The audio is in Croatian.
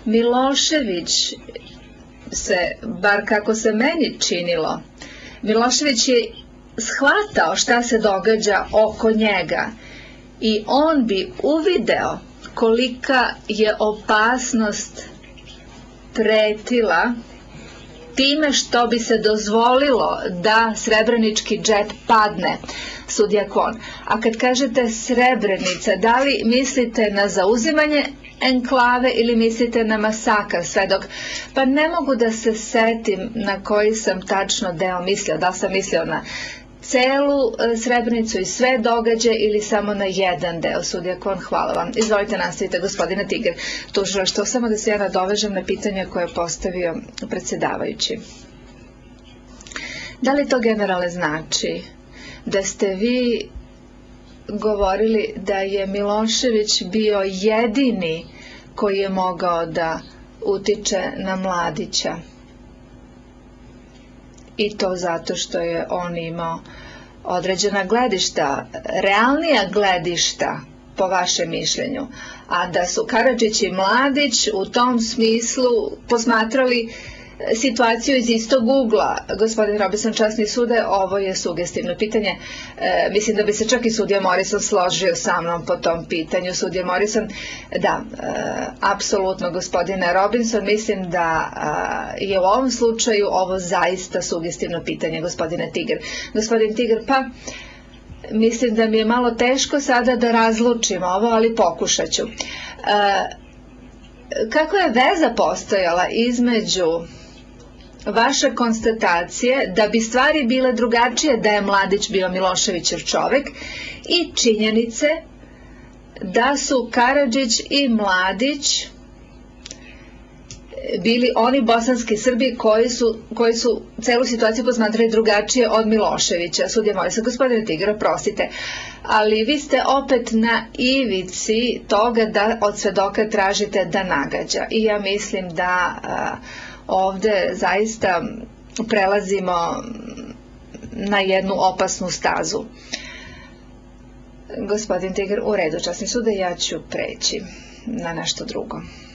Milošević se, bar kako se meni činilo, Milošević je shvatao šta se događa oko njega i on bi uvideo kolika je opasnost pretila time što bi se dozvolilo da srebrenički džep padne, sudija Kon. A kad kažete Srebrenica, da li mislite na zauzimanje enklave ili mislite na masakr Svedok? Pa ne mogu da se setim na koji sam tačno deo mislio, da sam mislio na celu Srebrenicu i sve događaje ili samo na jedan deo. Sudija Kon, hvala vam. Izvolite, nastavite, gospodine Tiger. Tužilaštvo, samo da se ja nadovežem na pitanje koje je postavio predsjedavajući. Da li to, generale, znači da ste vi govorili da je Milošević bio jedini koji je mogao da utiče na Mladića? I to zato što je on imao određena gledišta, realnija gledišta po vašem mišljenju, a da su Karadžić i Mladić u tom smislu posmatrali situaciju iz istog ugla. Gospodin Robinson, časni sude, ovo je sugestivno pitanje. Mislim da bi se čak i sudija Morrison složio sa mnom po tom pitanju. Sudija Morrison, da, apsolutno, gospodine Robinson, mislim da je u ovom slučaju ovo zaista sugestivno pitanje, gospodine Tiger. Gospodin Tiger, pa mislim da mi je malo teško sada da razlučim ovo, ali pokušat ću. Kako je veza postojala između vaše konstatacije da bi stvari bile drugačije da je Mladić bio Miloševićev čovek i činjenice da su Karadžić i Mladić bili oni bosanski Srbi koji su celu situaciju posmatrali drugačije od Miloševića? Sudija Morisa, gospodine Tigra, prostite, ali vi ste opet na ivici toga da od svedoka tražite da nagađa i ja mislim da ovde zaista prelazimo na jednu opasnu stazu. Gospodin Tigar, u redu, časni sude, ja ću preći na nešto drugo.